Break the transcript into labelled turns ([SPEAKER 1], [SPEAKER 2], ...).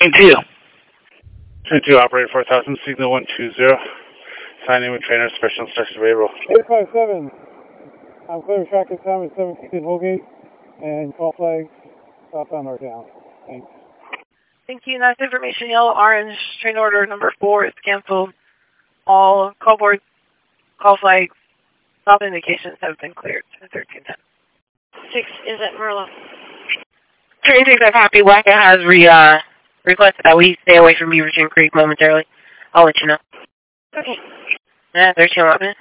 [SPEAKER 1] 22. 22, operator 4000, signal 120. Sign in with trainer, special instructions available.
[SPEAKER 2] 857. I'm clear tracking time at 716 Holgate and call flags southbound or down. Thanks.
[SPEAKER 3] Thank you. Nice information. Yellow, orange, train order number 4 is canceled. All call boards, call flags, stop indications have been cleared. 1310.
[SPEAKER 4] 6 is at Merlo.
[SPEAKER 5] Train 6, I copy. WACA has requested that we stay away from Beaverton Creek momentarily. I'll let you know.
[SPEAKER 4] Okay.
[SPEAKER 5] 1311.